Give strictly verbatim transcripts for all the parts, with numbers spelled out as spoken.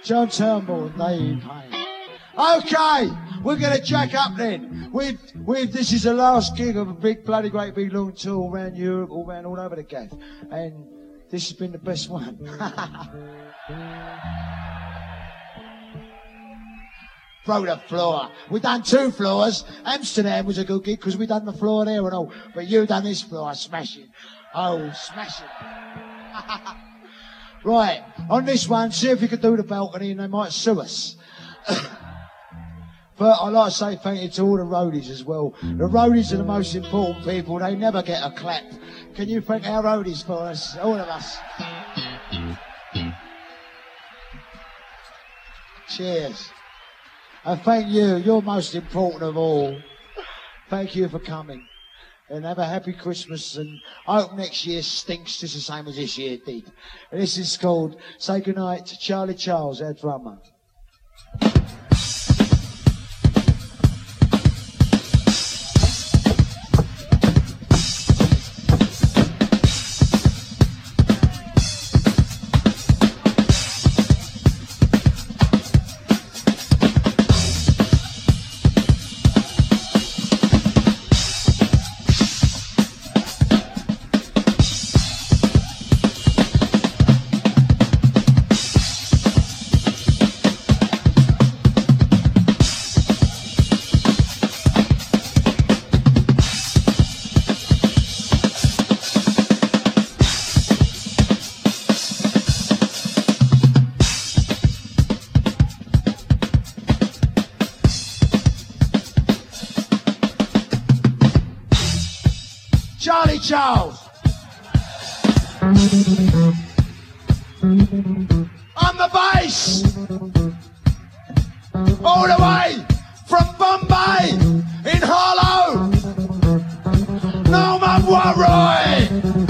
John Turnbull and Dave Payne. Okay, we're going to jack up then. We've, we've, this is the last gig of a big, bloody great big long tour all around Europe, all around all over the gaff. And this has been the best one. Throw the floor. We done two floors. Amsterdam was a good gig because we done the floor there and all. But you done this floor, smashing. Oh, smashing. Right, on this one, see if you could do the balcony and they might sue us. But I'd like to say thank you to all the roadies as well. The roadies are the most important people. They never get a clap. Can you thank our roadies for us? All of us. Cheers. And thank you. You're most important of all. Thank you for coming. And have a happy Christmas. And I hope next year stinks just the same as this year did. And this is called Say Goodnight to Charlie Charles, our drummer. Charlie Charles. On the bass. All the way from Bombay in Harlow. Norman Warroy.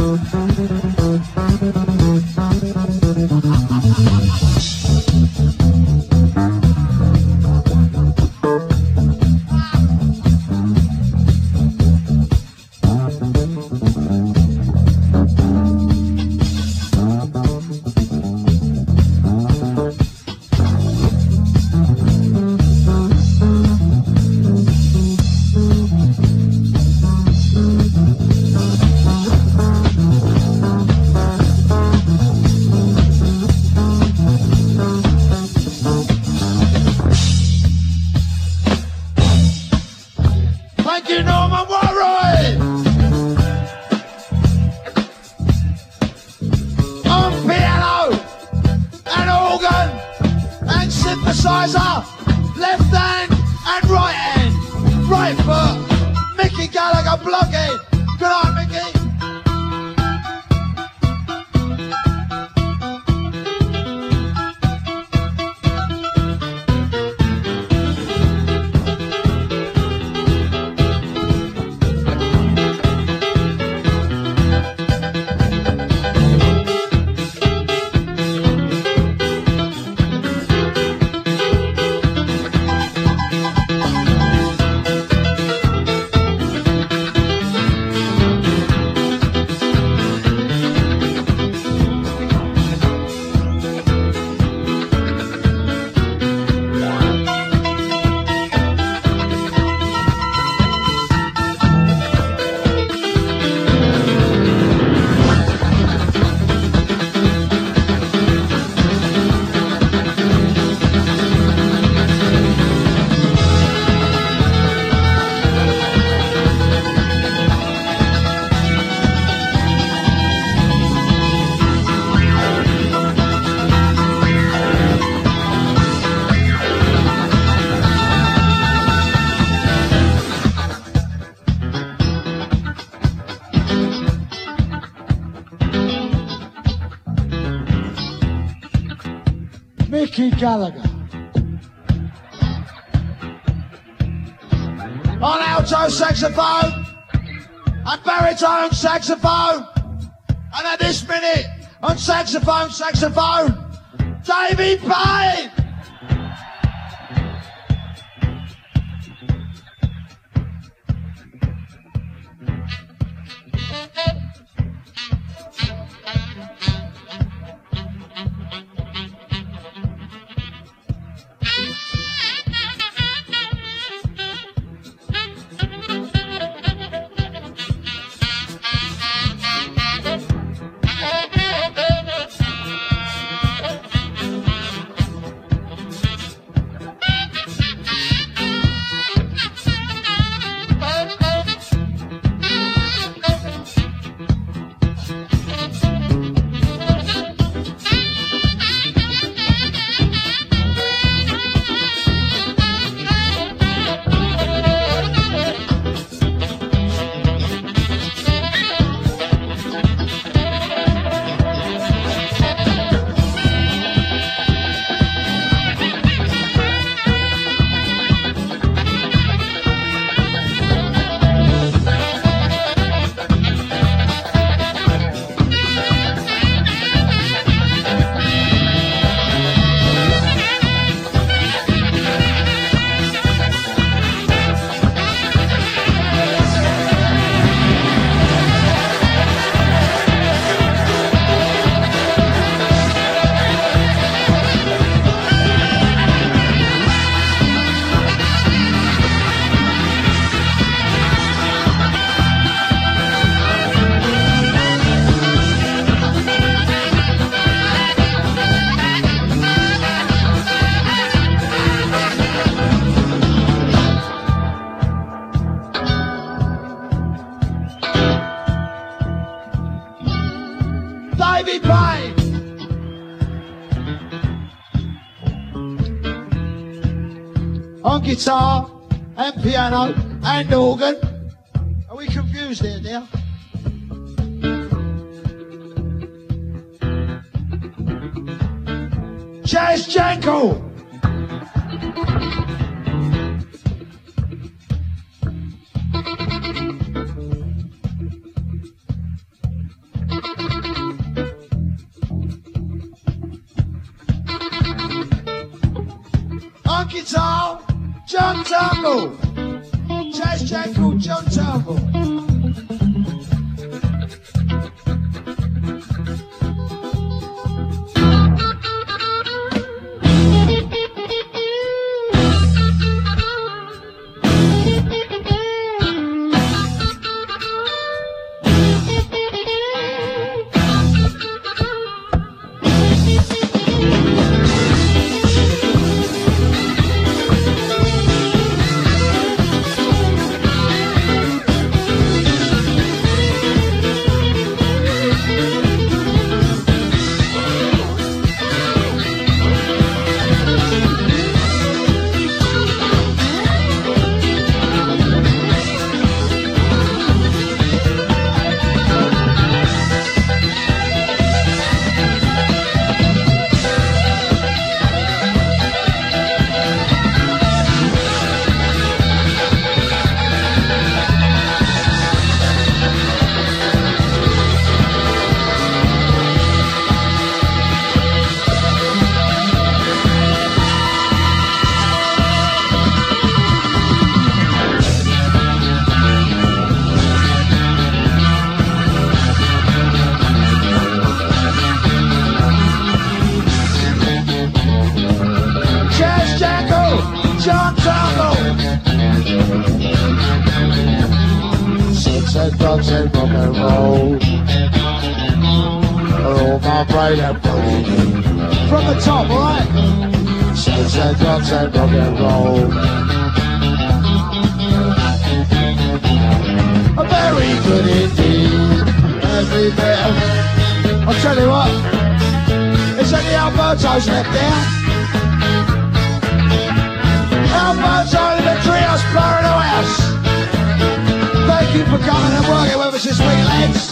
Left hand and right hand. Right foot. Mickey Gallagher blockhead. Good night, Mickey. Mickey Gallagher. On alto saxophone and baritone saxophone. And at this minute, on saxophone, saxophone, Davey Payne. on guitar and piano and organ. Are we confused here now? Jazz Jangle. On guitar, John Turnbull. Jazz Jangle, John Turnbull. John Turnbull. Sex and drugs and rock and roll are all my brain and body. From the top, alright? Sex and drugs and rock and roll are very good indeed. Every bit of... I'll tell you what, it's only Alberto's left there. Alberto in the Trios player in the house. Thank you for coming and working with us this week, lads.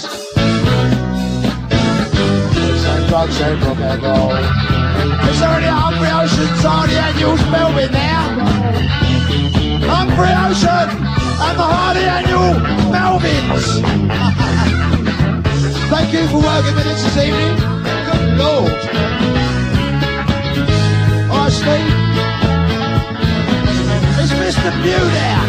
Same drugs, same rock and roll. Is there any Hungry Oceans on the annuals Melvin now? Hungry Ocean and the Hardy Annual Melvins. Thank you for working with us this evening. Good Lord. Alright, Steve. It's Mister Bew there.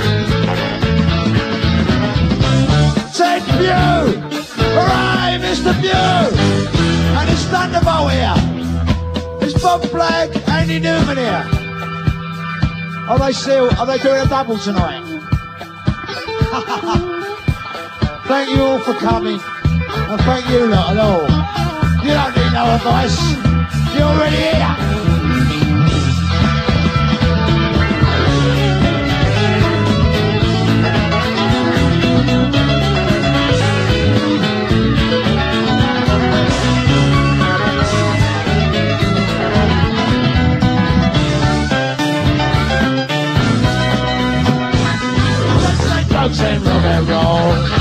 Ted Bew. Hooray, Mister Bew. And it's Thunderbolt here. It's Bob Flagg, Andy Newman here. Are they still, are they doing a double tonight? Thank you all for coming. And thank you lot and all. You don't need no advice. You're already here. Drugs and rock and roll.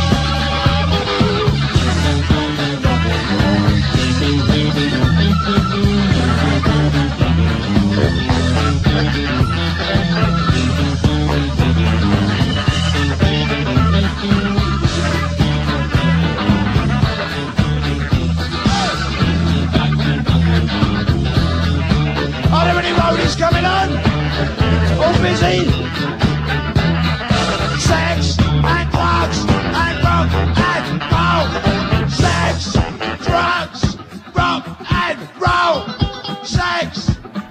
Are there any roadies coming on? All busy? Sex and drugs and rock and roll. Sex, drugs, rock and roll. Sex.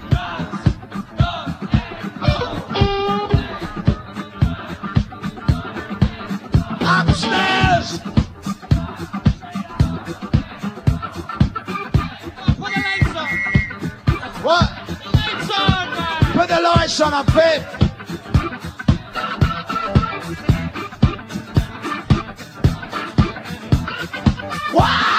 Upstairs. Put the lights on. What? Lights on, man. Put the lights on, I'm fit. Wow!